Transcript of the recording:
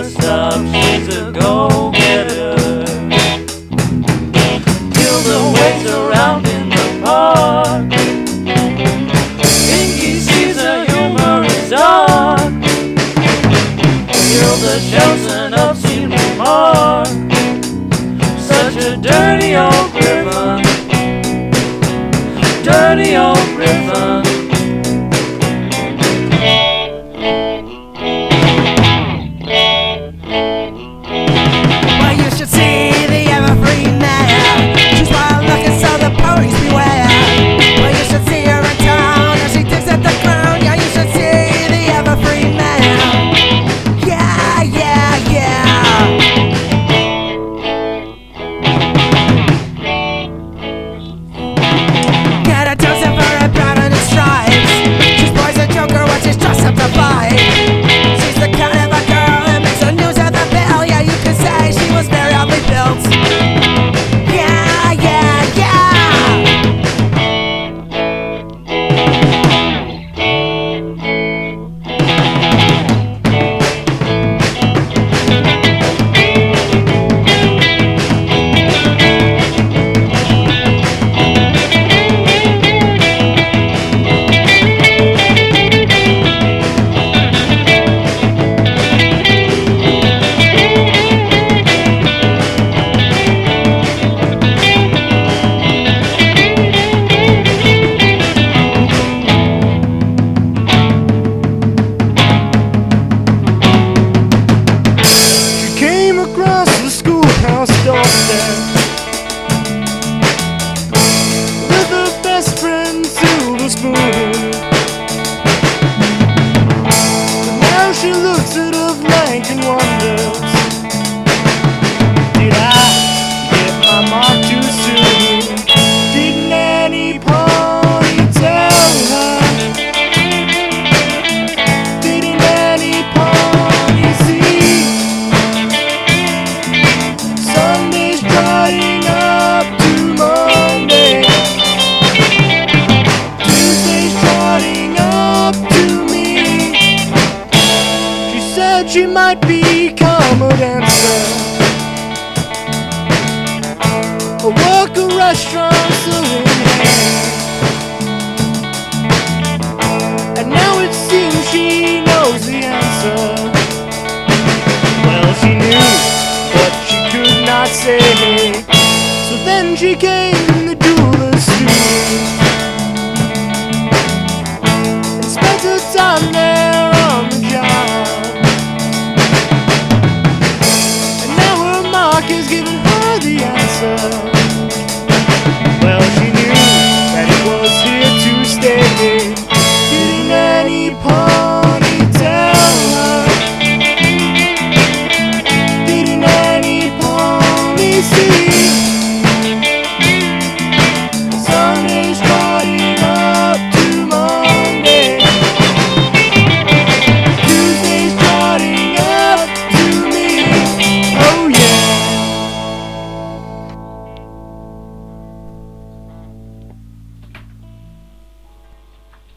never stop, she's a go-getter. Hilda waits around in the park. Pinky sees her humor is dark. Hilda shouts an obscene remark. Such a dirty old Griffin, dirty old Griffin. Well, you should see the evergreen mare. She's wild looking, so the police beware. Well, you should see her in town as she digs at the ground. Yeah, you should see the evergreen mare. Yeah, yeah, yeah. Get a dozen for a pattern and stripes. She's boys a joker when she's dressed up to fight. She's the kind of a girl that makes the news of the bill. Yeah, you could say she was very oddly built. Yeah, yeah, yeah. Came across the schoolhouse doorstep with her best friend Silver Spoon. But now she looks at her flank and wonders, did I get my mark too soon? Did Nanny Pony tell her? Did Nanny Pony see? Sunday's trotting up to Monday. Tuesday's trotting up to me. She said she might become a dancer, or work a restaurant